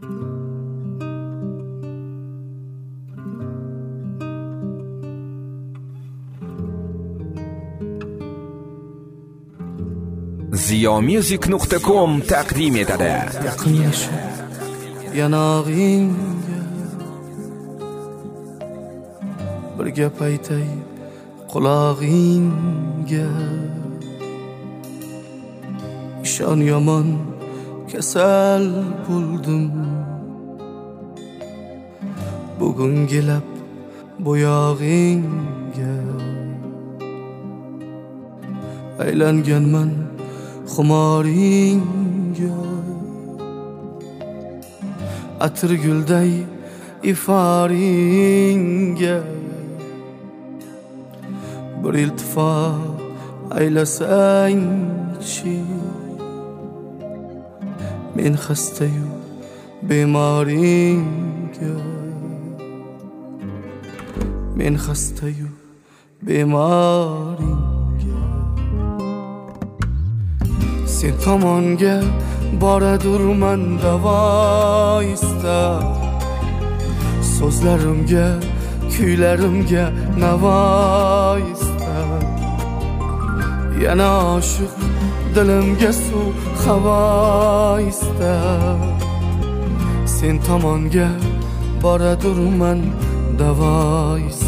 ziyomusic.com taqdim etadi. Yaqinlasha yanog'ingga bir gap aytay qulog'ingga. Ishon yomon kasal bo'ldim, bugun gelab bo'yog'ingga. Aylanganman xumoringga, atir gulday iforingga. Bir iltifot aylasangchi, men xastayu bemoringga. Men xastayu bemoringga. Sen tomonga boradurman davo istab, so'zlarimga kuylarimga navo istab. Yana oshiq dilimga suv havo istab. Sen tomonga boradurman davo istab.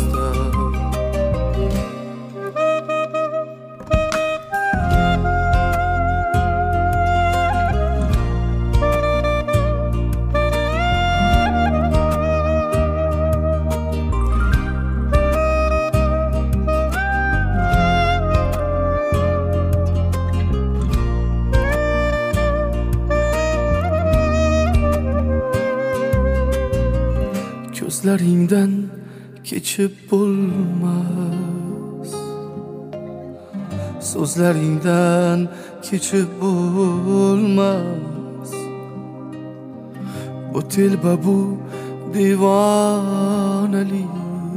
Ko'zlaringdan kechib bo'lmas, so'zlaringdan kechib bo'lmas. Bu telba bu divonalik,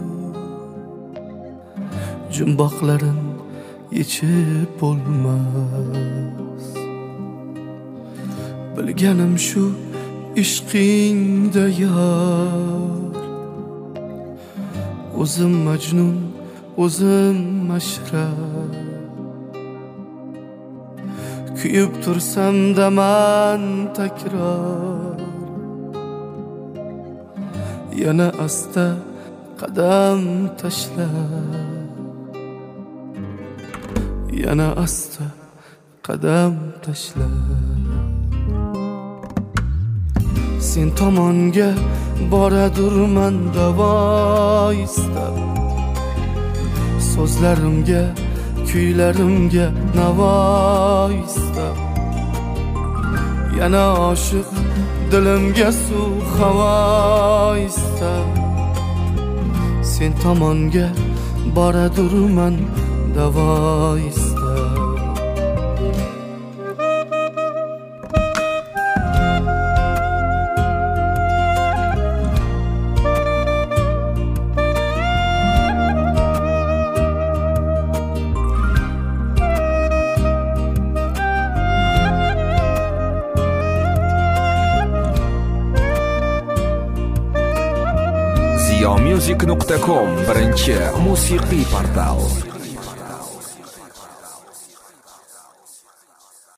jumboqlarin yechib bo'lmas. Bilganim shu ishqingda yor, o'zim majnun, o'zim mashrab. Kuyib tursam daman takror, yana asta qadam tashlab. Yana asta qadam tashlab. Sen tomonga boradurman davo istab, so'zlarimga kuylarimga navo istab. Yana oshiq dilimga suv havo istab. Sen tomonga boradurman davo istab. ziyomusic.com birinchi musiqiy portal.